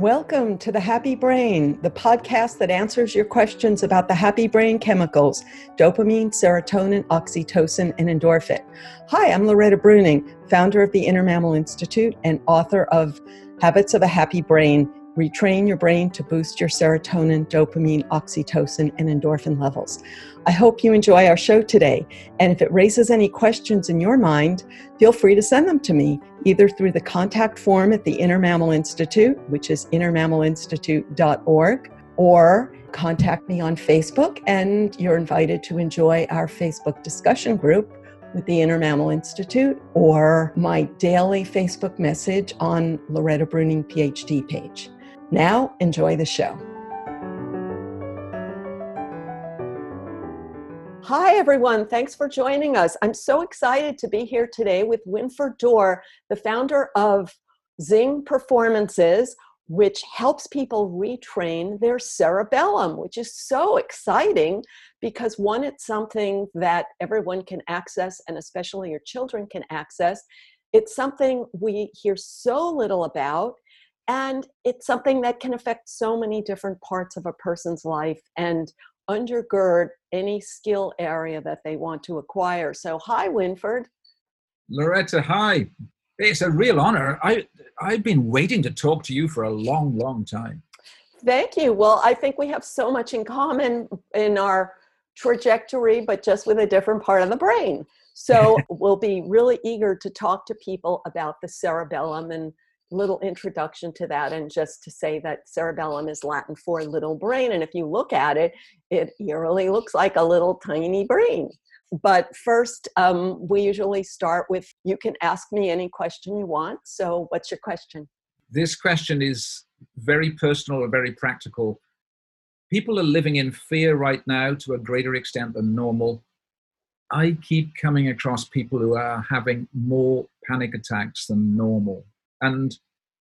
Welcome to The Happy Brain, the podcast that answers your questions about the happy brain chemicals, dopamine, serotonin, oxytocin, and endorphin. Hi, I'm Loretta Bruning, founder of the Inner Mammal Institute and author of Habits of a Happy Brain, Retrain Your Brain to Boost Your Serotonin, Dopamine, Oxytocin, and Endorphin Levels. I hope you enjoy our show today, and if it raises any questions in your mind, feel free to send them to me, either through the contact form at the Inner Mammal Institute, which is innermammalinstitute.org, or contact me on Facebook, and you're invited to enjoy our Facebook discussion group with the Inner Mammal Institute, or my daily Facebook message on Loretta Bruning PhD page. Now, enjoy the show. Hi, everyone. Thanks for joining us. I'm so excited to be here today with Winford Dorr, the founder of Zing Performances, which helps people retrain their cerebellum, which is so exciting because, one, it's something that everyone can access, and especially your children can access. It's something we hear so little about, and it's something that can affect so many different parts of a person's life and undergird any skill area that they want to acquire. So, hi, Winford. Loretta, hi. It's a real honor. I've been waiting to talk to you for a long, long time. Thank you. Well, I think we have so much in common in our trajectory, but just with a different part of the brain. So we'll be really eager to talk to people about the cerebellum, and little introduction to that, and just to say that cerebellum is Latin for little brain, and if you look at it, it eerily looks like a little tiny brain. But first, we usually start with, you can ask me any question you want. So what's your question? This question is very personal and very practical. People are living in fear right now to a greater extent than normal. I keep coming across people who are having more panic attacks than normal. And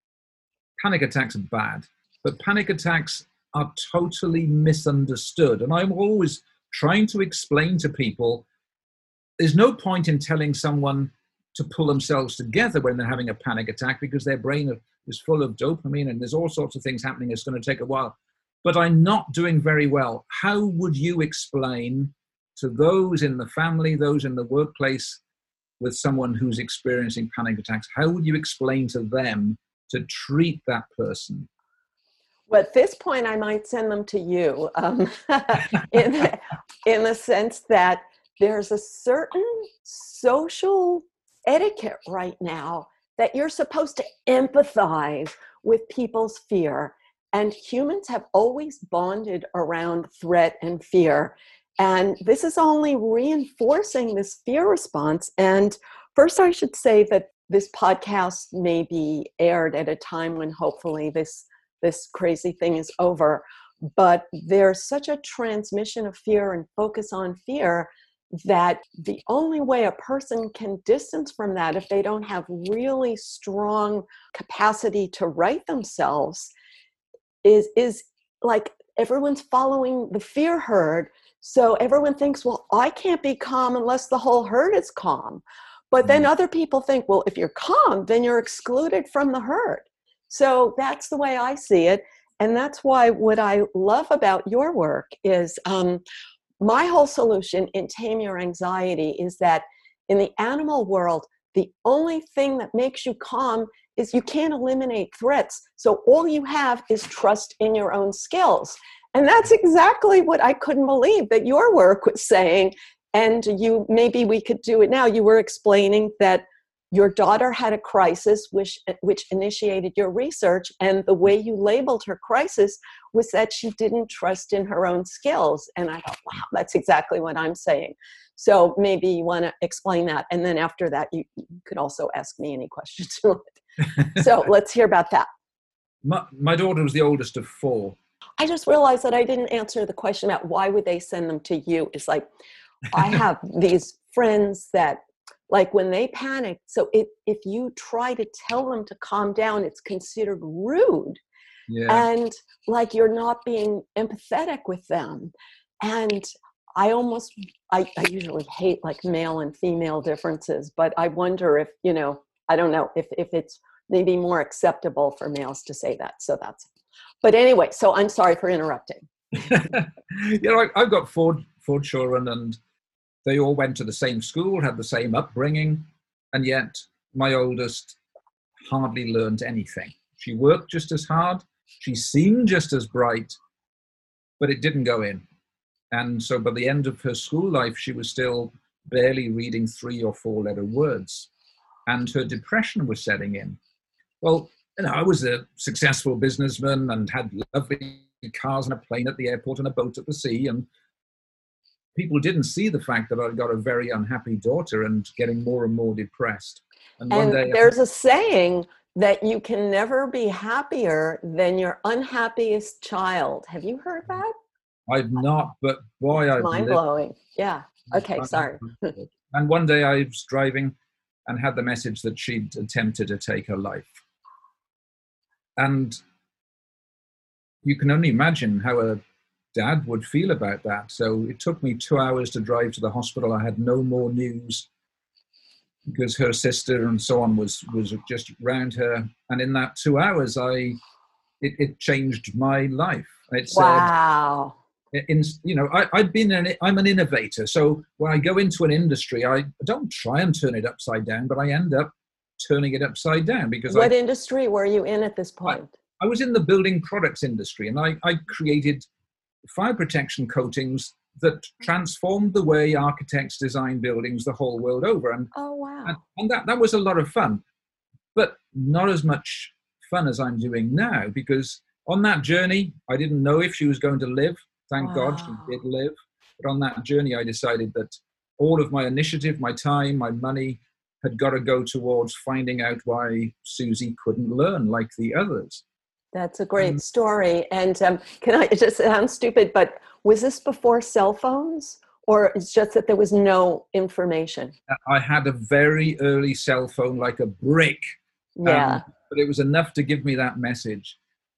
panic attacks are bad, but panic attacks are totally misunderstood. And I'm always trying to explain to people, there's no point in telling someone to pull themselves together when they're having a panic attack, because their brain is full of dopamine and there's all sorts of things happening. It's going to take a while. But I'm not doing very well. How would you explain to those in the family, those in the workplace, with someone who's experiencing panic attacks, how would you explain to them to treat that person? Well, at this point, I might send them to you, in the sense that there's a certain social etiquette right now that you're supposed to empathize with people's fear. And humans have always bonded around threat and fear. And this is only reinforcing this fear response. And first, I should say that this podcast may be aired at a time when hopefully this crazy thing is over. But there's such a transmission of fear and focus on fear that the only way a person can distance from that, if they don't have really strong capacity to right themselves, is like everyone's following the fear herd. So everyone thinks, well, I can't be calm unless the whole herd is calm. But then other people think, well, if you're calm, then you're excluded from the herd. So that's the way I see it. And that's why what I love about your work is my whole solution in Tame Your Anxiety is that in the animal world, the only thing that makes you calm is you can't eliminate threats. So all you have is trust in your own skills. And that's exactly what I couldn't believe that your work was saying. And maybe we could do it now. You were explaining that your daughter had a crisis which initiated your research, and the way you labeled her crisis was that she didn't trust in her own skills. And I thought, wow, that's exactly what I'm saying. So maybe you want to explain that. And then after that, you could also ask me any questions you want. So let's hear about that. My daughter was the oldest of four. I just realized that I didn't answer the question about why would they send them to you. It's like, I have these friends that, like, when they panic, so if you try to tell them to calm down, it's considered rude. Yeah. And like you're not being empathetic with them. And I usually hate like male and female differences, but I wonder if, I don't know, if it's maybe more acceptable for males to say that. So but anyway, so I'm sorry for interrupting. I've got four children, and they all went to the same school, had the same upbringing, and yet my oldest hardly learned anything. She worked just as hard, she seemed just as bright, but it didn't go in. And so by the end of her school life, she was still barely reading 3 or 4 letter words, and her depression was setting in. Well, I was a successful businessman and had lovely cars and a plane at the airport and a boat at the sea, and people didn't see the fact that I'd got a very unhappy daughter and getting more and more depressed. And one day, there's a saying that you can never be happier than your unhappiest child. Have you heard that? I've not, but boy, I've mind-blowing. Yeah. Okay, sorry. And one day I was driving and had the message that she'd attempted to take her life. And you can only imagine how a dad would feel about that. So it took me 2 hours to drive to the hospital. I had no more news because her sister and so on was just around her. And in that 2 hours, it changed my life. Wow. I'm an innovator. So when I go into an industry, I don't try and turn it upside down, but I end up turning it upside down. Because what industry were you in at this point? I was in the building products industry, and I created fire protection coatings that transformed the way architects design buildings the whole world over. And oh, wow. And that was a lot of fun, but not as much fun as I'm doing now, because on that journey, I didn't know if she was going to live. Thank God she did live. But on that journey, I decided that all of my initiative, my time, my money had got to go towards finding out why Susie couldn't learn like the others. That's a great story. And can I, it just sounds stupid, but was this before cell phones, or it's just that there was no information? I had a very early cell phone, like a brick. Yeah. But it was enough to give me that message.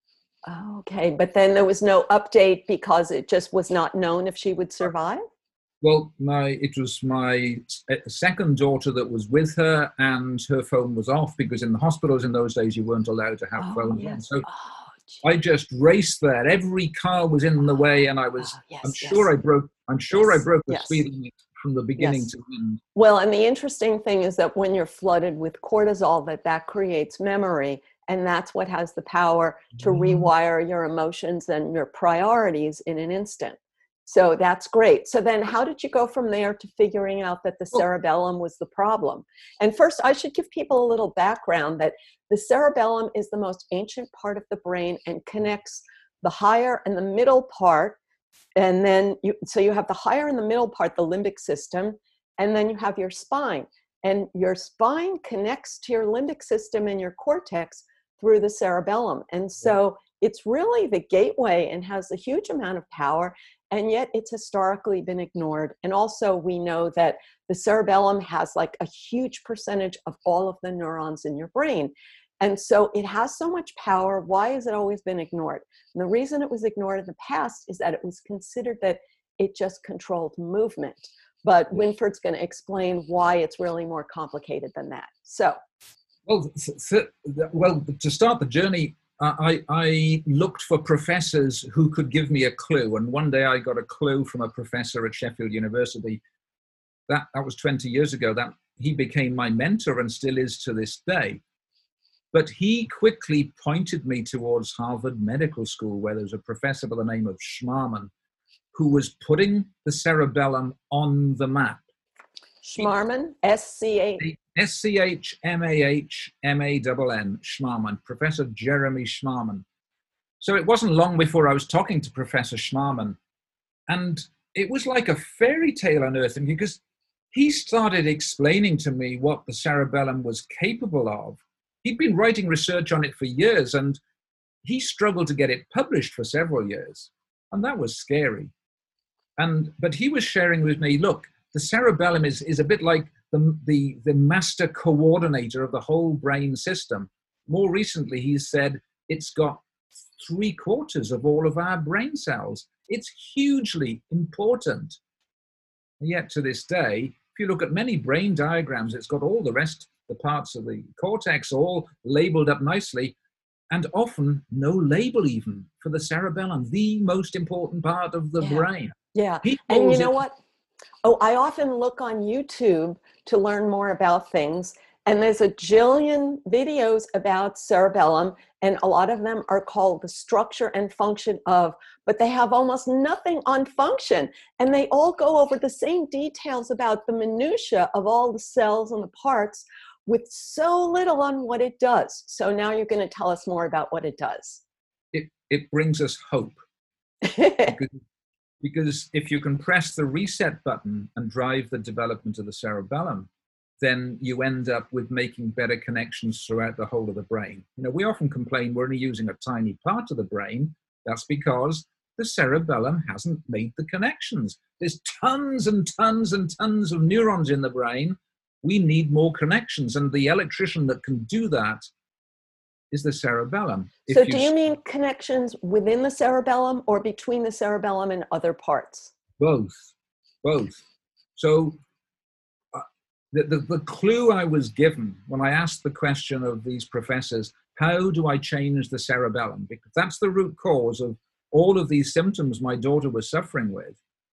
Okay, but then there was no update because it just was not known if she would survive? Well, it was my second daughter that was with her, and her phone was off because in the hospitals in those days you weren't allowed to have phones on. So I just raced there. Every car was in the way, and I was. I'm sure I broke the speed limit from the beginning to end. Well, and the interesting thing is that when you're flooded with cortisol, that creates memory, and that's what has the power to rewire your emotions and your priorities in an instant. So that's great. So then how did you go from there to figuring out that the cerebellum was the problem? And first, I should give people a little background that the cerebellum is the most ancient part of the brain and connects the higher and the middle part. And then you have the higher and the middle part, the limbic system, and then you have your spine. And your spine connects to your limbic system and your cortex through the cerebellum. And so it's really the gateway and has a huge amount of power. And yet it's historically been ignored. And also we know that the cerebellum has like a huge percentage of all of the neurons in your brain. And so it has so much power. Why has it always been ignored? And the reason it was ignored in the past is that it was considered that it just controlled movement. But Winford's going to explain why it's really more complicated than that. So. Well, to start the journey, I looked for professors who could give me a clue. And one day I got a clue from a professor at Sheffield University. That was 20 years ago. That he became my mentor and still is to this day. But he quickly pointed me towards Harvard Medical School, where there's a professor by the name of Schmarman, who was putting the cerebellum on the map. Schmarman, S-C-H? S-C-H-M-A-H-M-A-N-N, Schmarman, Professor Jeremy Schmarman. So it wasn't long before I was talking to Professor Schmarman, and it was like a fairy tale unearthing, because he started explaining to me what the cerebellum was capable of. He'd been writing research on it for years, and he struggled to get it published for several years, and that was scary. But he was sharing with me, look, the cerebellum is a bit like the master coordinator of the whole brain system. More recently, he said it's got 3/4 of all of our brain cells. It's hugely important. And yet to this day, if you look at many brain diagrams, it's got all the rest the parts of the cortex all labeled up nicely, and often no label even for the cerebellum, the most important part of the Yeah. brain. Yeah. And you People's know what? Oh, I often look on YouTube to learn more about things, and there's a jillion videos about cerebellum, and a lot of them are called the structure and function of, but they have almost nothing on function, and they all go over the same details about the minutia of all the cells and the parts with so little on what it does. So now you're going to tell us more about what it does. it brings us hope, because if you can press the reset button and drive the development of the cerebellum, then you end up with making better connections throughout the whole of the brain. You know, we often complain we're only using a tiny part of the brain. That's because the cerebellum hasn't made the connections. There's tons and tons and tons of neurons in the brain. We need more connections, and the electrician that can do that is the cerebellum. So do you mean connections within the cerebellum or between the cerebellum and other parts? Both. So the clue I was given when I asked the question of these professors, how do I change the cerebellum? Because that's the root cause of all of these symptoms my daughter was suffering with.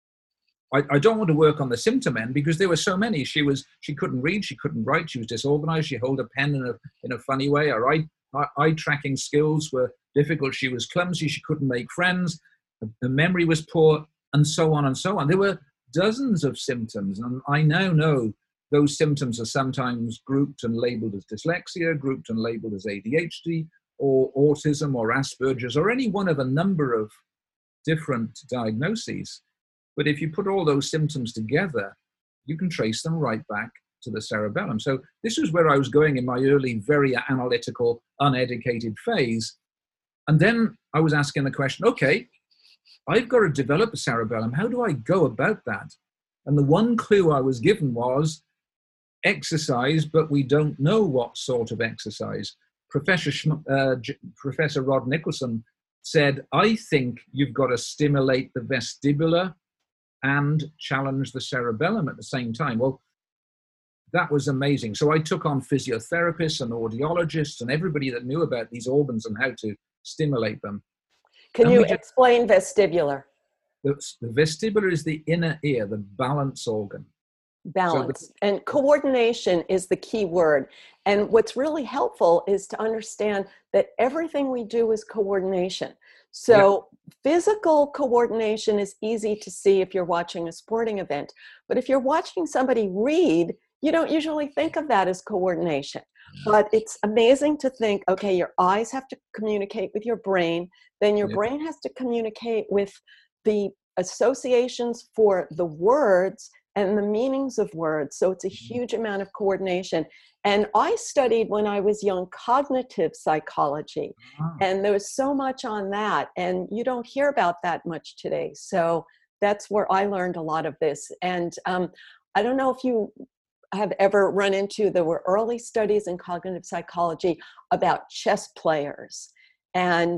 I don't want to work on the symptom end because there were so many. She couldn't read, she couldn't write, she was disorganized, she held a pen in a funny way. Her eye tracking skills were difficult. She was clumsy, she couldn't make friends, the memory was poor, and so on and so on. There were dozens of symptoms, and I now know those symptoms are sometimes grouped and labeled as dyslexia, grouped and labeled as ADHD, or autism, or Asperger's, or any one of a number of different diagnoses. But if you put all those symptoms together, you can trace them right back to the cerebellum. So this is where I was going in my early, very analytical, uneducated phase. And then I was asking the question, okay, I've got to develop a cerebellum. How do I go about that? And the one clue I was given was exercise, but we don't know what sort of exercise. Professor Rod Nicholson said, I think you've got to stimulate the vestibular and challenge the cerebellum at the same time. Well, that was amazing. So I took on physiotherapists and audiologists and everybody that knew about these organs and how to stimulate them. Can you explain vestibular? The vestibular is the inner ear, the balance organ. Balance. And coordination is the key word. And what's really helpful is to understand that everything we do is coordination. So physical coordination is easy to see if you're watching a sporting event. But if you're watching somebody read, you don't usually think of that as coordination. But it's amazing to think, okay, your eyes have to communicate with your brain, then your brain has to communicate with the associations for the words and the meanings of words. So it's a huge amount of coordination. And I studied when I was young cognitive psychology, and there was so much on that, and you don't hear about that much today. So that's where I learned a lot of this. And I don't know if you have ever run into, there were early studies in cognitive psychology about chess players. And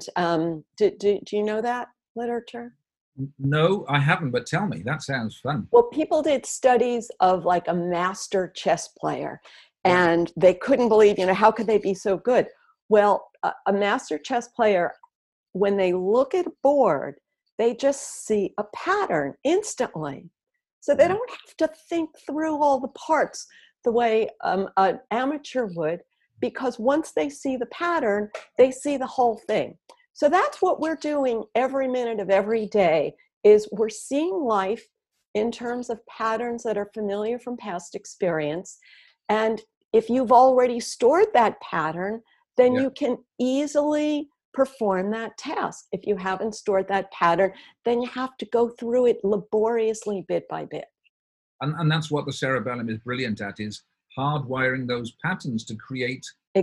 do you know that literature? No, I haven't, but tell me. That sounds fun. Well, people did studies of like a master chess player, and they couldn't believe, how could they be so good? Well, a master chess player, when they look at a board, they just see a pattern instantly. So they don't have to think through all the parts the way an amateur would, because once they see the pattern, they see the whole thing. So that's what we're doing every minute of every day, is we're seeing life in terms of patterns that are familiar from past experience. And if you've already stored that pattern, then you can easily perform that task. If you haven't stored that pattern, then you have to go through it laboriously bit by bit. And that's what the cerebellum is brilliant at, is hardwiring those patterns to create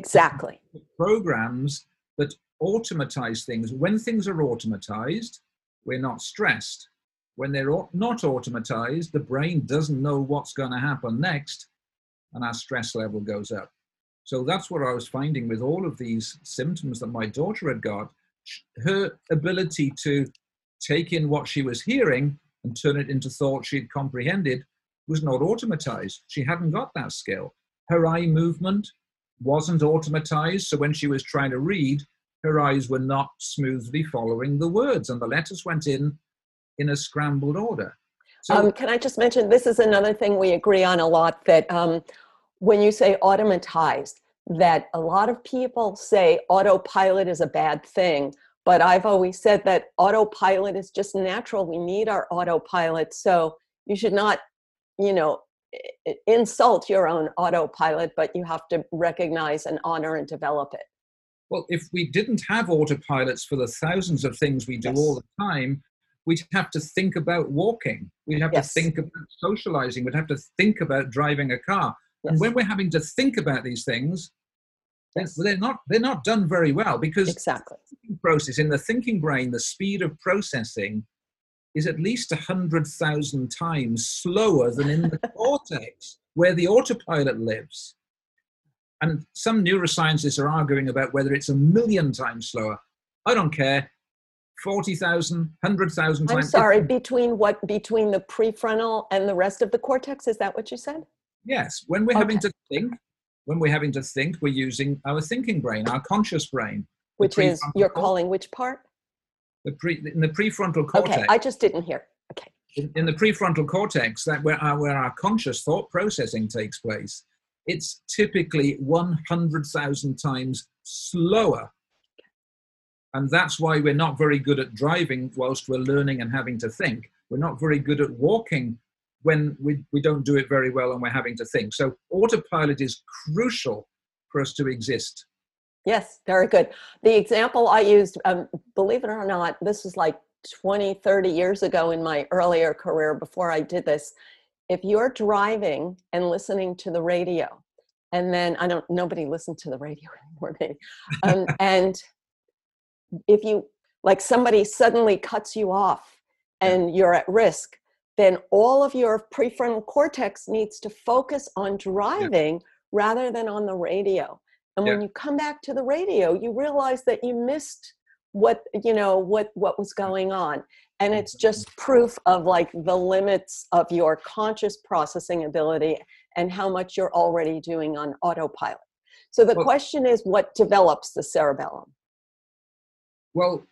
programs that automatize things. When things are automatized, we're not stressed. When they're not automatized, the brain doesn't know what's going to happen next, and our stress level goes up. So that's what I was finding with all of these symptoms that my daughter had got. Her ability to take in what she was hearing and turn it into thoughts she'd comprehended was not automatized. She hadn't got that skill. Her eye movement wasn't automatized. So when she was trying to read, her eyes were not smoothly following the words, and the letters went in a scrambled order. So Can I just mention, this is another thing we agree on a lot, that when you say automatized, that a lot of people say autopilot is a bad thing, but I've always said that autopilot is just natural. We need our autopilot, so you should not, insult your own autopilot, but you have to recognize and honor and develop it. well, if we didn't have autopilots for the thousands of things we do all the time, we'd have to think about walking. We'd have to think about socializing. We'd have to think about driving a car. And when we're having to think about these things, they're not done very well, because the thinking process in the thinking brain, the speed of processing is at least 100,000 times slower than in the cortex, where the autopilot lives. And some neuroscientists are arguing about whether it's 1,000,000 times slower. I don't care. 40,000, 100,000 times. I'm sorry, between the prefrontal and the rest of the cortex? Is that what you said? Yes. When we're having to think, we're using our thinking brain, our conscious brain. Which is, you're calling which part? In the prefrontal cortex. Okay, I just didn't hear. Okay. In the prefrontal cortex, where our conscious thought processing takes place, it's typically 100,000 times slower. And that's why we're not very good at driving whilst we're learning and having to think. We're not very good at walking when we don't do it very well and we're having to think. So autopilot is crucial for us to exist. Yes, very good. The example I used, believe it or not, this was like 20, 30 years ago in my earlier career before I did this. If you're driving and listening to the radio, and then nobody listened to the radio anymore, maybe. And if you, like, somebody suddenly cuts you off and you're at risk, then all of your prefrontal cortex needs to focus on driving rather than on the radio. And when you come back to the radio, you realize that you missed what was going on. And it's just proof of, like, the limits of your conscious processing ability and how much you're already doing on autopilot. So the question is, what develops the cerebellum? Well,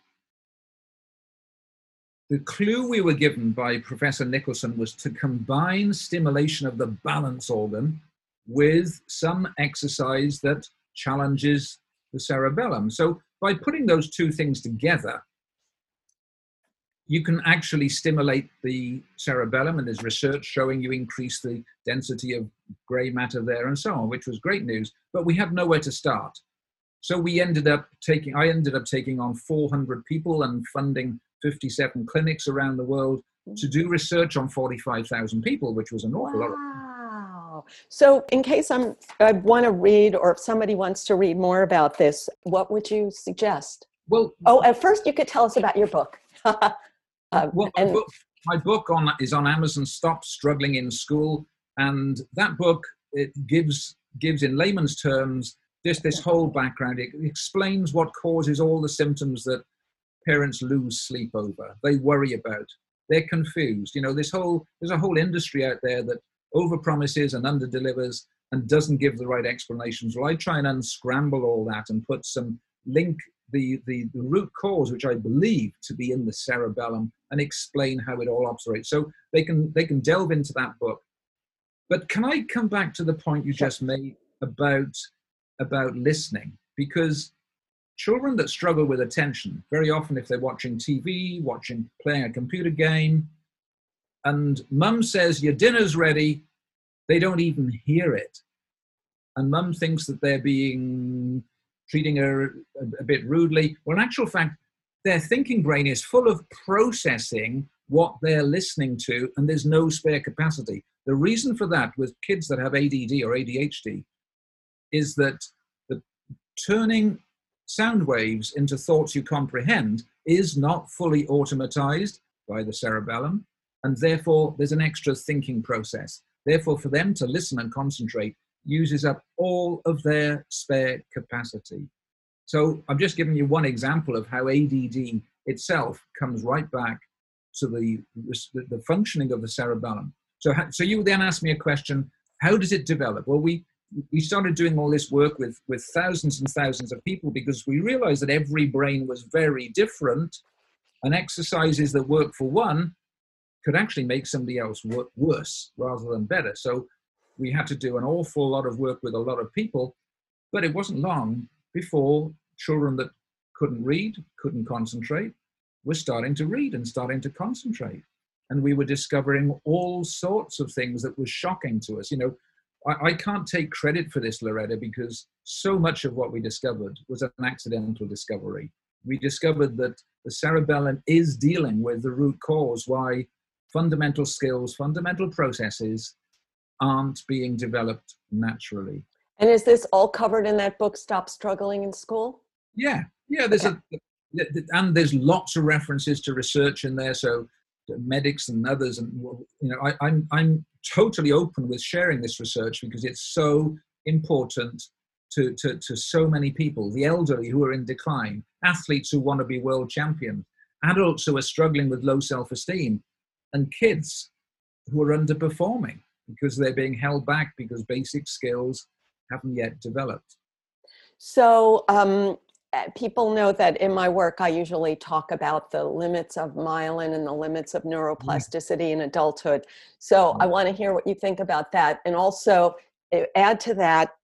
the clue we were given by Professor Nicholson was to combine stimulation of the balance organ with some exercise that challenges the cerebellum. So by putting those two things together, you can actually stimulate the cerebellum, and there's research showing you increase the density of gray matter there and so on, which was great news, but we had nowhere to start. So I ended up taking on 400 people and funding 57 clinics around the world to do research on 45,000 people, which was an awful lot. Wow. So in case I want to read, or if somebody wants to read more about this, what would you suggest? Well, at first you could tell us about your book. My book is on Amazon, Stop Struggling in School. And that book, it gives in layman's terms, just this whole background. It explains what causes all the symptoms that parents lose sleep over, they worry about, they're confused. There's a whole industry out there that overpromises and underdelivers and doesn't give the right explanations. Well, I try and unscramble all that and put some link the root cause, which I believe to be in the cerebellum, and explain how it all operates. So they can delve into that book. But can I come back to the point you just made about listening? Because children that struggle with attention, very often if they're watching TV, playing a computer game, and mum says, your dinner's ready, they don't even hear it. And mum thinks that they're treating her a bit rudely. Well, in actual fact, their thinking brain is full of processing what they're listening to, and there's no spare capacity. The reason for that with kids that have ADD or ADHD is that the turning sound waves into thoughts you comprehend is not fully automatized by the cerebellum, and therefore there's an extra thinking process. Therefore, for them to listen and concentrate uses up all of their spare capacity. So I'm just giving you one example of how ADD itself comes right back to the functioning of the cerebellum. So you then ask me a question, how does it develop? Well, we started doing all this work with thousands and thousands of people because we realized that every brain was very different, and exercises that work for one could actually make somebody else work worse rather than better. So we had to do an awful lot of work with a lot of people, but it wasn't long before children that couldn't read, couldn't concentrate, were starting to read and starting to concentrate. And we were discovering all sorts of things that was shocking to us. You know, I can't take credit for this, Loretta, because so much of what we discovered was an accidental discovery. We discovered that the cerebellum is dealing with the root cause why fundamental skills, fundamental processes aren't being developed naturally. And is this all covered in that book, Stop Struggling in School? Yeah. There's and there's lots of references to research in there. So medics and others, and you know, I'm totally open with sharing this research because it's so important to so many people: the elderly who are in decline, athletes who want to be world champions, adults who are struggling with low self-esteem, and kids who are underperforming because they're being held back because basic skills haven't yet developed. So people know that in my work, I usually talk about the limits of myelin and the limits of neuroplasticity in adulthood. So I want to hear what you think about that. And also add to that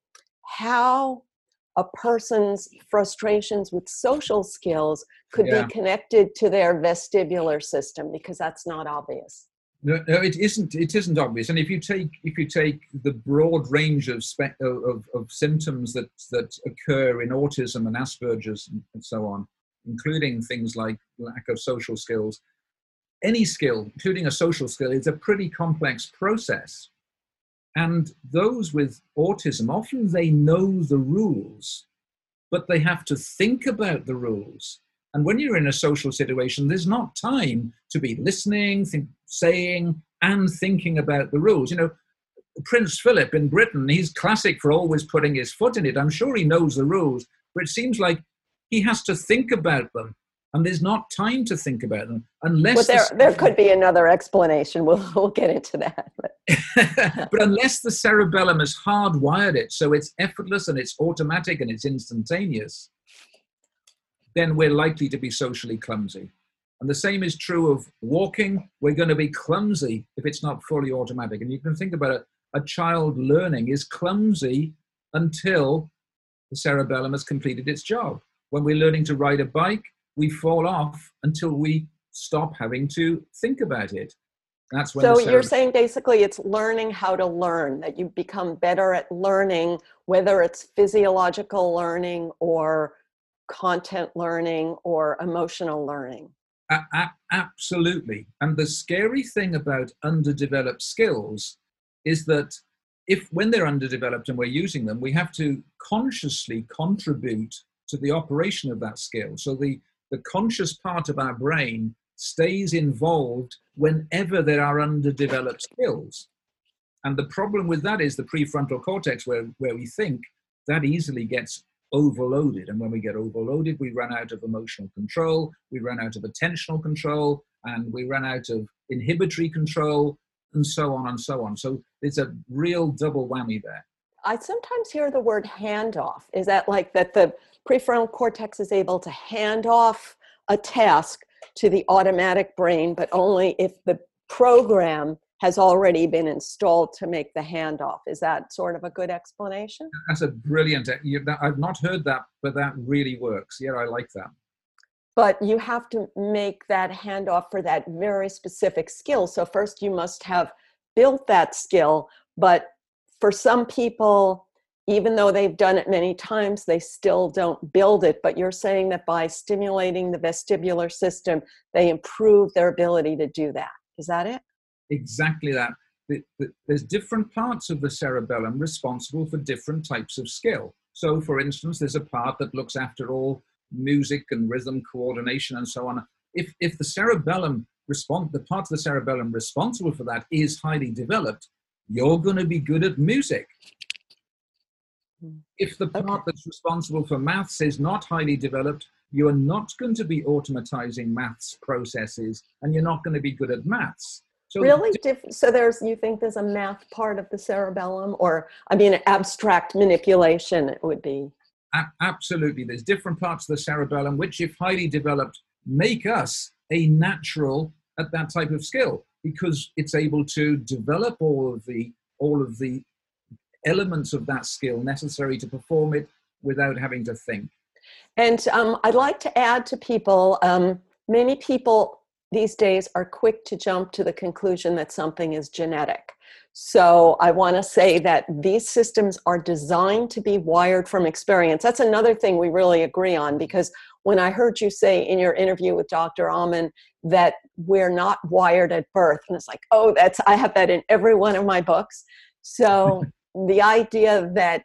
how a person's frustrations with social skills could be connected to their vestibular system, because that's not obvious. No, it isn't. It isn't obvious. And if you take the broad range of symptoms that occur in autism and Asperger's and so on, including things like lack of social skills, any skill, including a social skill, is a pretty complex process. And those with autism, often they know the rules, but they have to think about the rules. And when you're in a social situation, there's not time to be listening, saying, and thinking about the rules. You know, Prince Philip in Britain, he's classic for always putting his foot in it. I'm sure he knows the rules, but it seems like he has to think about them. And there's not time to think about them unless... Well, there could be another explanation. We'll get into that. But unless the cerebellum has hardwired it, so it's effortless and it's automatic and it's instantaneous, then we're likely to be socially clumsy. And the same is true of walking. We're going to be clumsy if it's not fully automatic. And you can think about it, a child learning is clumsy until the cerebellum has completed its job. When we're learning to ride a bike, we fall off until we stop having to think about it. That's when so you're saying basically it's learning how to learn, that you become better at learning, whether it's physiological learning or content learning or emotional learning. Absolutely. And the scary thing about underdeveloped skills is that when they're underdeveloped and we're using them, we have to consciously contribute to the operation of that skill. So the conscious part of our brain stays involved whenever there are underdeveloped skills. And the problem with that is the prefrontal cortex, where we think, that easily gets overloaded. And when we get overloaded, we run out of emotional control, we run out of attentional control, and we run out of inhibitory control, and so on and so on. So it's a real double whammy there. I sometimes hear the word handoff. Is that like that the prefrontal cortex is able to hand off a task to the automatic brain, but only if the program has already been installed to make the handoff? Is that sort of a good explanation? That's a brilliant, I've not heard that, but that really works. Yeah, I like that. But you have to make that handoff for that very specific skill. So first you must have built that skill, but for some people, even though they've done it many times, they still don't build it. But you're saying that by stimulating the vestibular system, they improve their ability to do that. Is that it? Exactly that. There's different parts of the cerebellum responsible for different types of skill. So, for instance, there's a part that looks after all music and rhythm coordination and so on. If the cerebellum the part of the cerebellum responsible for that is highly developed, you're going to be good at music. If the part that's responsible for maths is not highly developed, you are not going to be automatizing maths processes, and you're not going to be good at maths. So Really different. So you think there's a math part of the cerebellum, or, I mean, abstract manipulation, it would be. absolutely, there's different parts of the cerebellum which, if highly developed, make us a natural at that type of skill, because it's able to develop all of the elements of that skill necessary to perform it without having to think. And I'd like to add to people, many people these days are quick to jump to the conclusion that something is genetic. So I want to say that these systems are designed to be wired from experience. That's another thing we really agree on, because when I heard you say in your interview with Dr. Amen that we're not wired at birth, and it's like, oh, I have that in every one of my books. So the idea that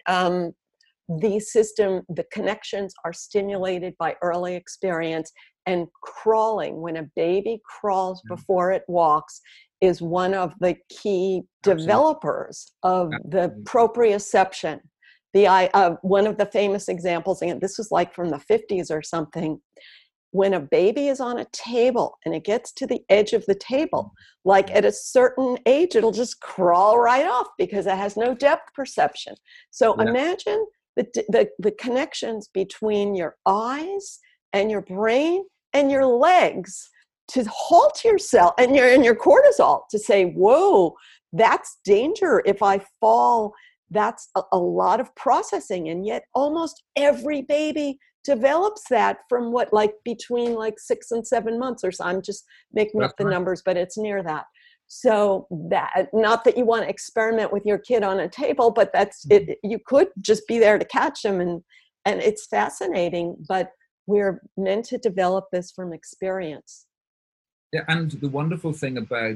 the connections are stimulated by early experience, and crawling, when a baby crawls before it walks, is one of the key developers of the proprioception. One of the famous examples, and this was like from the 50s or something, when a baby is on a table and it gets to the edge of the table, like at a certain age, it'll just crawl right off because it has no depth perception. So imagine the connections between your eyes and your brain and your legs to halt yourself, and your cortisol to say, whoa, that's danger. If I fall, that's a lot of processing. And yet almost every baby develops that from between 6 and 7 months or so. I'm just making up the numbers, but it's near that. So that, not that you want to experiment with your kid on a table, but that's it. You could just be there to catch them, and it's fascinating, but we're meant to develop this from experience. Yeah, and the wonderful thing about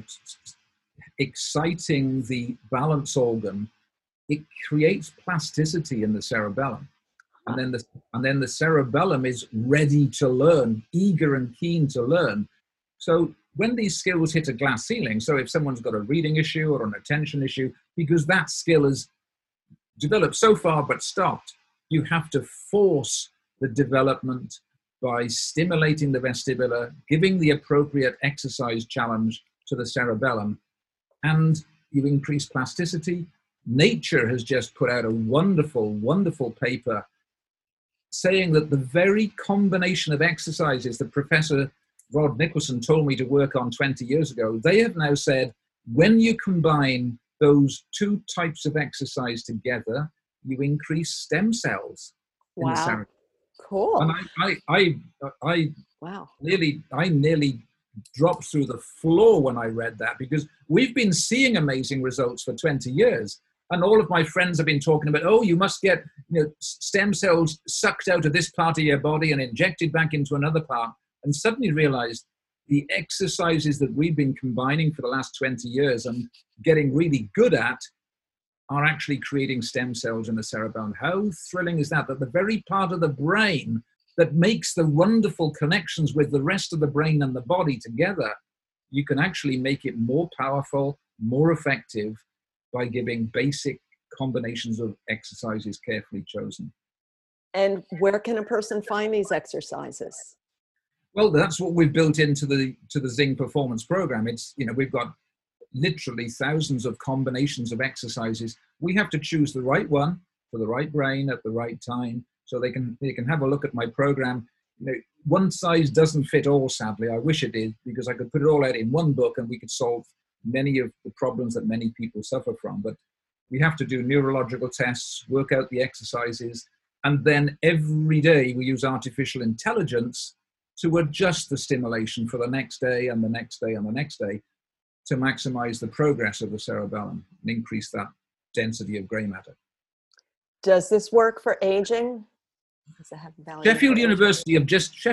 exciting the balance organ, it creates plasticity in the cerebellum. And then the cerebellum is ready to learn, eager and keen to learn. So when these skills hit a glass ceiling, so if someone's got a reading issue or an attention issue, because that skill is developed so far but stopped, you have to force the development by stimulating the vestibular, giving the appropriate exercise challenge to the cerebellum, and you increase plasticity. Nature has just put out a wonderful, wonderful paper saying that the very combination of exercises that Professor Rod Nicholson told me to work on 20 years ago, they have now said, when you combine those two types of exercise together, you increase stem cells in the cerebellum. Cool. And I nearly dropped through the floor when I read that, because we've been seeing amazing results for 20 years. And all of my friends have been talking about, oh, you must get stem cells sucked out of this part of your body and injected back into another part. And suddenly realized the exercises that we've been combining for the last 20 years and getting really good at are actually creating stem cells in the cerebellum. How thrilling is that? That the very part of the brain that makes the wonderful connections with the rest of the brain and the body together, you can actually make it more powerful, more effective by giving basic combinations of exercises carefully chosen. And where can a person find these exercises? Well, that's what we've built into the Zing Performance Program. It's, we've got literally thousands of combinations of exercises. We have to choose the right one for the right brain at the right time, so they can have a look at my program. One size doesn't fit all, sadly. I wish it did, because I could put it all out in one book and we could solve many of the problems that many people suffer from. But we have to do neurological tests, work out the exercises, and then every day we use artificial intelligence to adjust the stimulation for the next day and the next day and the next day to maximize the progress of the cerebellum and increase that density of gray matter. Does this work for aging? Does it have value? Sheffield University have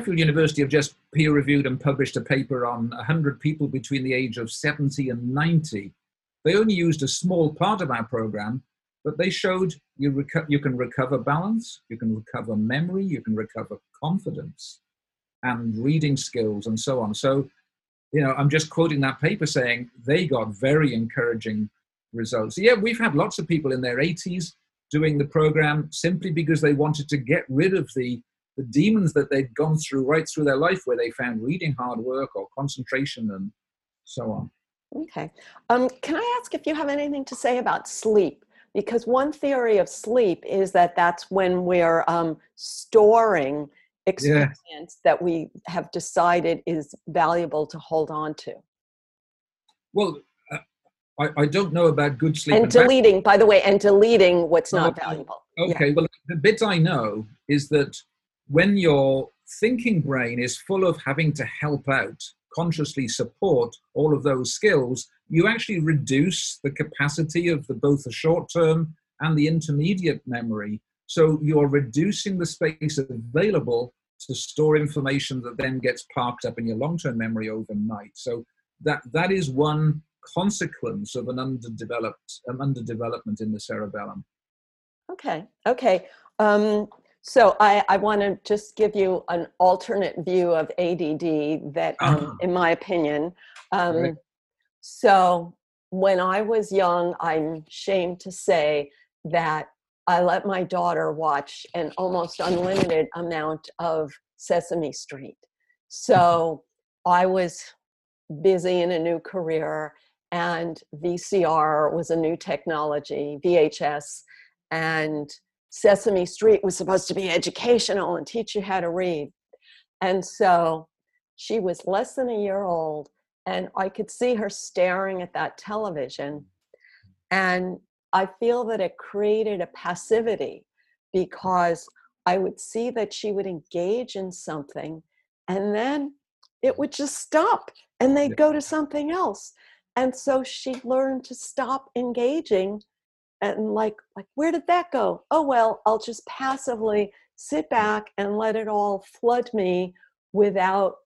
just peer-reviewed and published a paper on 100 people between the age of 70 and 90. They only used a small part of our program, but they showed you can recover balance, you can recover memory, you can recover confidence and reading skills and so on. So, I'm just quoting that paper saying they got very encouraging results. Yeah, we've had lots of people in their 80s doing the program simply because they wanted to get rid of the demons that they'd gone through right through their life, where they found reading hard work or concentration and so on. Okay. Can I ask if you have anything to say about sleep? Because one theory of sleep is that that's when we're storing Yeah. experience that we have decided is valuable to hold on to. Well, uh, I don't know about good sleep And and bad. deleting, by the way, and deleting what's Oh, not valuable. Yeah. okay. Well, the bit I know is that when your thinking brain is full of having to help out, consciously support all of those skills, you actually reduce the capacity of both the short term and the intermediate memory. So you're reducing the space available to store information that then gets parked up in your long term memory overnight. So that is one consequence of an underdevelopment in the cerebellum. Okay. Okay. Um, so I want to just give you an alternate view of ADD that, Ah, in my opinion, right. um, so when I was young, I'm ashamed to say that I let my daughter watch an almost unlimited amount of Sesame Street. So I was busy in a new career, and VCR was a new technology, VHS, and Sesame Street was supposed to be educational and teach you how to read. And so she was less than a year old, and I could see her staring at that television. And I feel that it created a passivity because I would see that she would engage in something and then it would just stop and they'd Yeah. go to something else. And so she learned to stop engaging and like where did that go? Oh well, I'll just passively sit back and let it all flood me without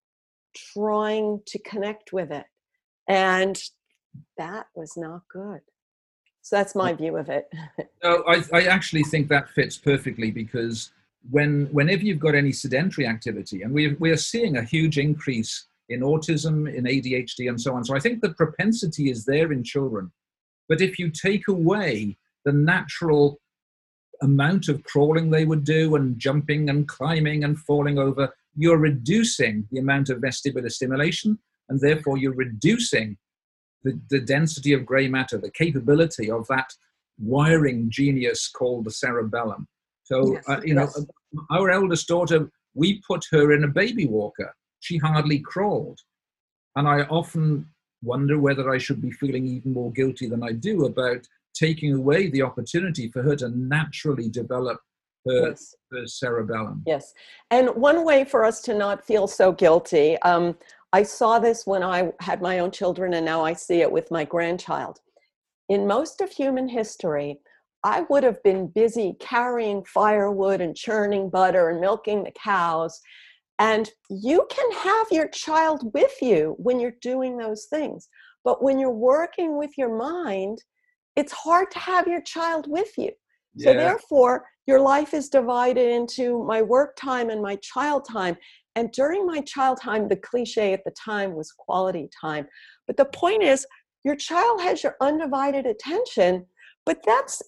trying to connect with it. And that was not good. So that's my view of it. No, I actually think that fits perfectly because whenever you've got any sedentary activity, and we are seeing a huge increase in autism, in ADHD, and so on. So I think the propensity is there in children. But if you take away the natural amount of crawling they would do and jumping and climbing and falling over, you're reducing the amount of vestibular stimulation, and therefore you're reducing the density of gray matter, the capability of that wiring genius called the cerebellum. So, Yes, you know, yes. our eldest daughter, we put her in a baby walker. She hardly crawled. And I often wonder whether I should be feeling even more guilty than I do about taking away the opportunity for her to naturally develop her, Yes. her cerebellum. Yes. And one way for us to not feel so guilty, I saw this when I had my own children, and now I see it with my grandchild. In most of human history, I would have been busy carrying firewood and churning butter and milking the cows. And you can have your child with you when you're doing those things. But when you're working with your mind, it's hard to have your child with you. So Yeah, therefore, your life is divided into my work time and my child time. And during my child time, the cliche at the time was quality time. But the point is, your child has your undivided attention, but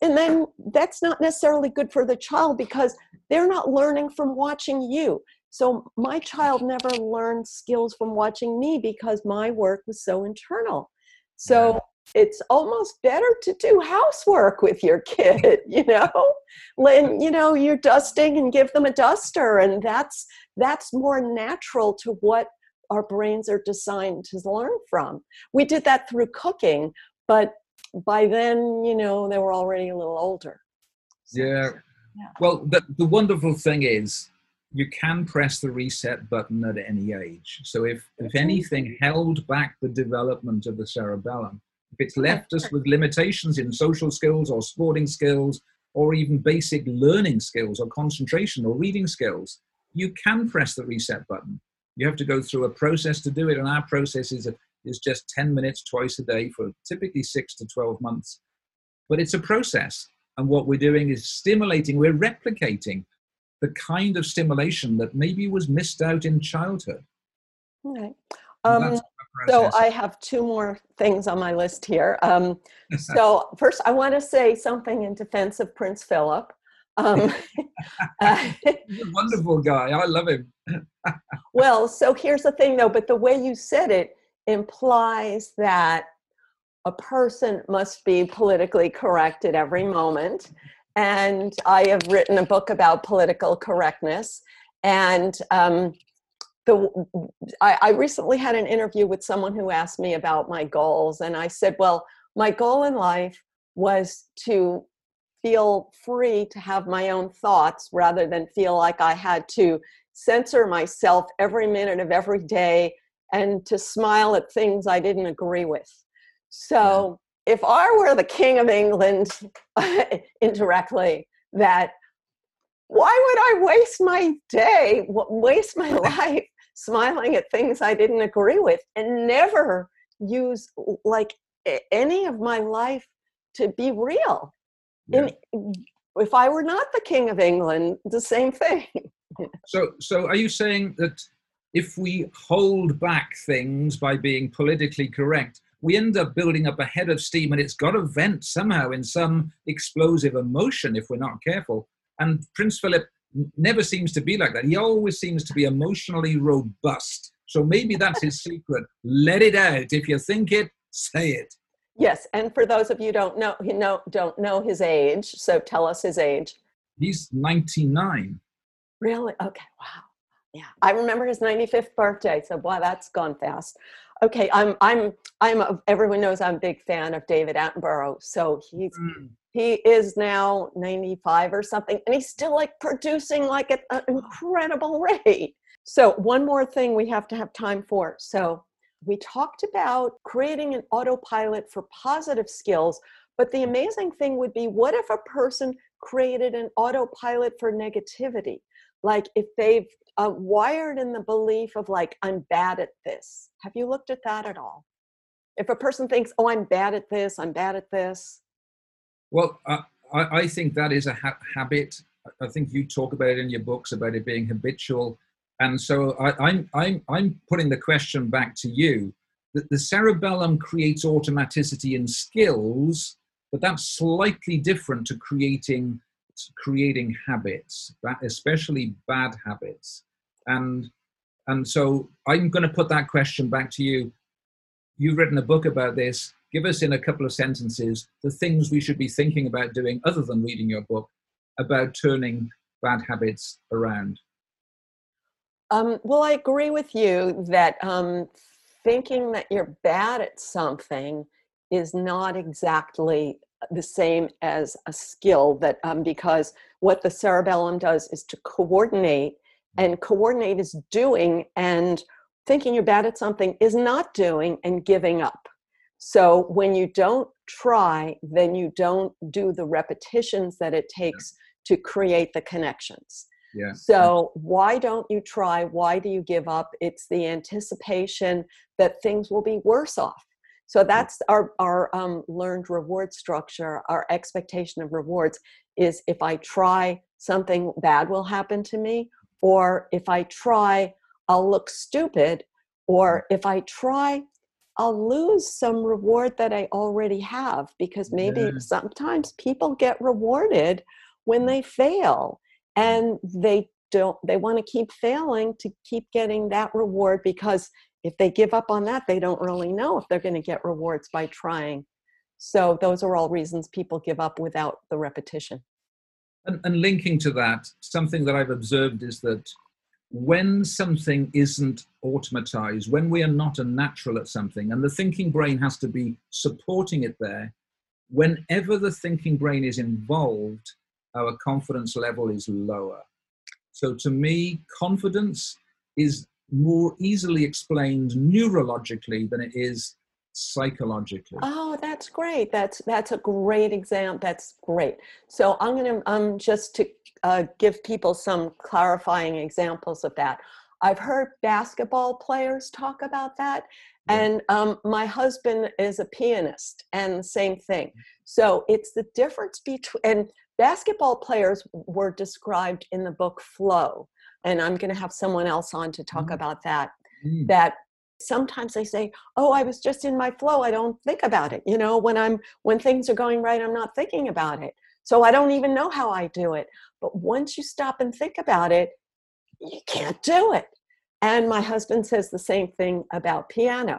that's not necessarily good for the child because they're not learning from watching you. So my child never learned skills from watching me because my work was so internal. yeah. So it's almost better to do housework with your kid, you know, when, you know, you're dusting and give them a duster. And that's more natural to what our brains are designed to learn from. We did that through cooking, but by then, you know, they were already a little older. So, Yeah. yeah. Well, the wonderful thing is you can press the reset button at any age. So if anything held back the development of the cerebellum, if it's Okay. left us with limitations in social skills or sporting skills or even basic learning skills or concentration or reading skills, you can press the reset button. You have to go through a process to do it, and our process is just 10 minutes twice a day for typically 6 to 12 months. But it's a process. And what we're doing is stimulating, we're replicating the kind of stimulation that maybe was missed out in childhood. Okay. And that's Um, what the so process I is. have two more things on my list here. So first, I want to say something in defense of Prince Philip. Um, uh, He's a wonderful guy. I love him. well, so here's the thing, though. But the way you said it implies that a person must be politically correct at every moment. And I have written a book about political correctness. And I recently had an interview with someone who asked me about my goals. And I said, well, my goal in life was to feel free to have my own thoughts rather than feel like I had to censor myself every minute of every day and to smile at things I didn't agree with. So if I were the King of England indirectly, that why would I waste my day, waste my life smiling at things I didn't agree with and never use like any of my life to be real? Yeah. If I were not the King of England, the same thing. So are you saying that if we hold back things by being politically correct, we end up building up a head of steam and it's got to vent somehow in some explosive emotion if we're not careful? And Prince Philip never seems to be like that. He always seems to be emotionally robust. So maybe that's his secret. Let it out. If you think it, say it. Yes, and for those of you who don't know his age, so tell us his age. He's 99. Really? Okay. Wow. Yeah, I remember his 95th birthday. So boy, that's gone fast. Okay, everyone knows I'm a big fan of David Attenborough. So he is now 95 or something, and he's still like producing like at an incredible rate. So one more thing we have to have time for. So we talked about creating an autopilot for positive skills, but the amazing thing would be, what if a person created an autopilot for negativity? Like if they've wired in the belief of like, I'm bad at this. Have you looked at that at all? If a person thinks, oh, I'm bad at this, I'm bad at this. Well, I think that is a habit. I think you talk about it in your books about it being habitual. And so I'm putting the question back to you. The cerebellum creates automaticity in skills, but that's slightly different to creating habits, especially bad habits. And so I'm going to put that question back to you. You've written a book about this. Give us in a couple of sentences the things we should be thinking about doing other than reading your book about turning bad habits around. Well, I agree with you that thinking that you're bad at something is not exactly the same as a skill, that because what the cerebellum does is to coordinate, and coordinate is doing, and thinking you're bad at something is not doing and giving up. So when you don't try, then you don't do the repetitions that it takes to create the connections. Yeah. So why don't you try? Why do you give up? It's the anticipation that things will be worse off. So that's our learned reward structure. Our expectation of rewards is, if I try, something bad will happen to me, or if I try, I'll look stupid, or if I try, I'll lose some reward that I already have, because maybe sometimes people get rewarded when they fail, and they want to keep failing to keep getting that reward, because if they give up on that, they don't really know if they're going to get rewards by trying. So those are all reasons people give up without the repetition. And linking to that, something that I've observed is that when something isn't automatized, when we are not a natural at something, and the thinking brain has to be supporting it there, whenever the thinking brain is involved, our confidence level is lower. So to me, confidence is more easily explained neurologically than it is psychologically. Oh, that's great. That's a great example. That's great. So I'm going to just to give people some clarifying examples of that. I've heard basketball players talk about that. And my husband is a pianist, and the same thing. So it's the difference between, and basketball players were described in the book Flow. And I'm going to have someone else on to talk about that, that sometimes they say, oh, I was just in my flow. I don't think about it. You know, when things are going right, I'm not thinking about it. So I don't even know how I do it. But once you stop and think about it, you can't do it. And my husband says the same thing about piano.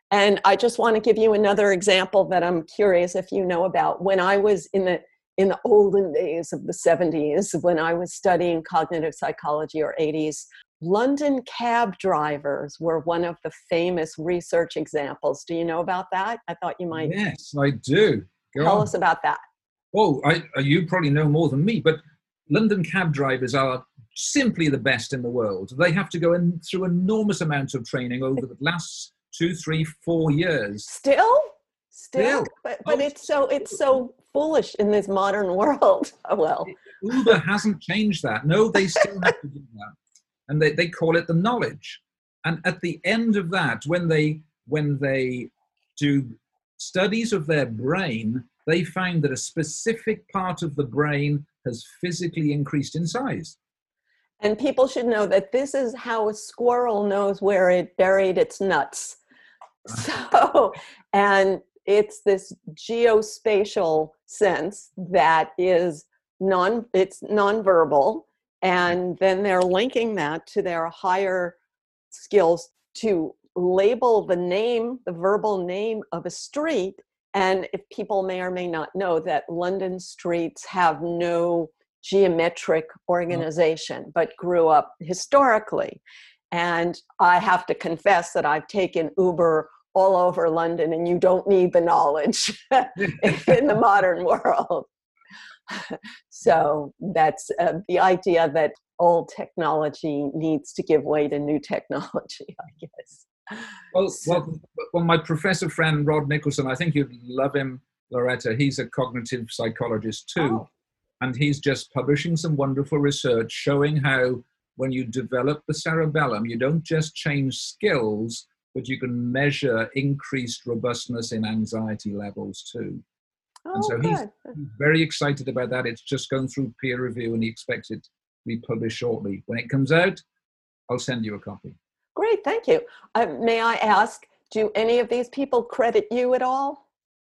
And I just want to give you another example that I'm curious if you know about. When I was in the olden days of the 70s, when I was studying cognitive psychology, or 80s, London cab drivers were one of the famous research examples. Do you know about that? I thought you might. Yes, I do. Tell us about that. Oh, you probably know more than me, but London cab drivers are simply the best in the world. They have to go through enormous amounts of training over the last 2, 3, 4 years. Still? But it's so foolish in this modern world. Well, Uber hasn't changed that. No, they still have to do that. And they call it the knowledge. And at the end of that, when they do studies of their brain, they find that a specific part of the brain has physically increased in size. And people should know that this is how a squirrel knows where it buried its nuts. So, and it's this geospatial sense that is it's nonverbal. And then they're linking that to their higher skills to label the verbal name of a street. And if people may or may not know that London streets have no geometric organization, but grew up historically. And I have to confess that I've taken Uber all over London, and you don't need the knowledge in the modern world. So that's the idea that old technology needs to give way to new technology, I guess. Well, my professor friend Rod Nicholson, I think you'd love him, Loretta. He's a cognitive psychologist too. Oh. And he's just publishing some wonderful research showing how when you develop the cerebellum, you don't just change skills, but you can measure increased robustness in anxiety levels too. And so he's very excited about that. It's just going through peer review, and he expects it to be published shortly. When it comes out, I'll send you a copy. Great, thank you. May I ask, do any of these people credit you at all?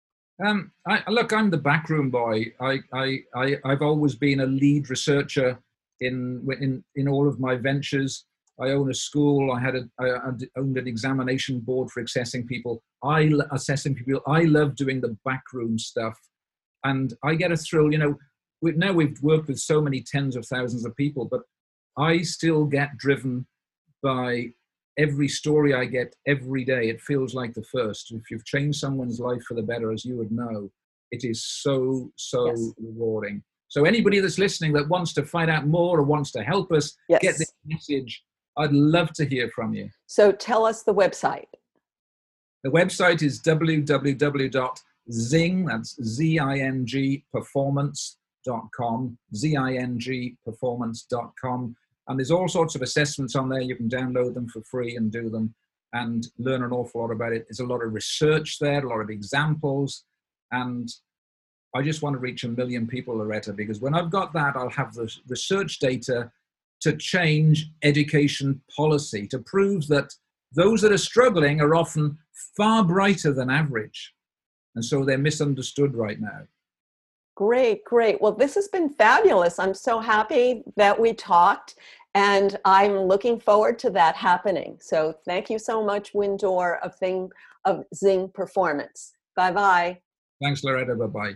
Look, I'm the backroom boy. I've always been a lead researcher in all of my ventures. I own a school. I owned an examination board for assessing people. I love doing the backroom stuff, and I get a thrill. We've worked with so many tens of thousands of people, but I still get driven by every story I get every day. It feels like the first. If you've changed someone's life for the better, as you would know, it is so yes. rewarding. So anybody that's listening that wants to find out more or wants to help us yes. get this message, I'd love to hear from you. So tell us the website. The website is www.zing, that's Z-I-N-G, performance.com, zingperformance.com. And there's all sorts of assessments on there. You can download them for free and do them and learn an awful lot about it. There's a lot of research there, a lot of examples. And I just want to reach 1 million people, Loretta, because when I've got that, I'll have the research data to change education policy, to prove that those that are struggling are often far brighter than average. And so they're misunderstood right now. Great. Well, this has been fabulous. I'm so happy that we talked, and I'm looking forward to that happening. So thank you so much, Windor of Zing Performance. Bye-bye. Thanks, Loretta. Bye-bye.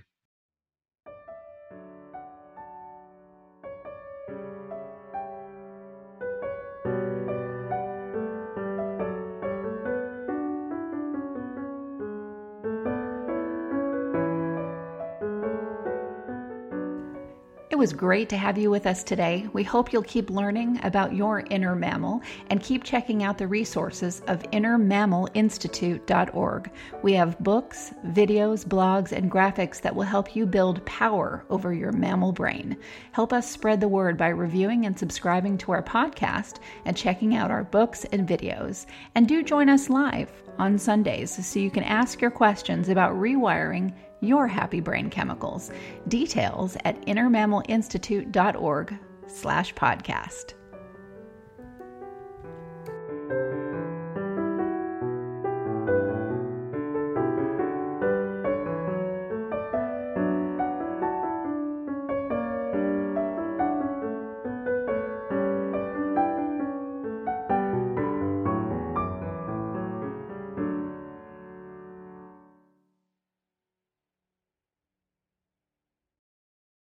It was great to have you with us today. We hope you'll keep learning about your inner mammal and keep checking out the resources of innermammalinstitute.org. We have books, videos, blogs, and graphics that will help you build power over your mammal brain. Help us spread the word by reviewing and subscribing to our podcast and checking out our books and videos. And do join us live on Sundays so you can ask your questions about rewiring your happy brain chemicals. Details at innermammalinstitute.org/podcast.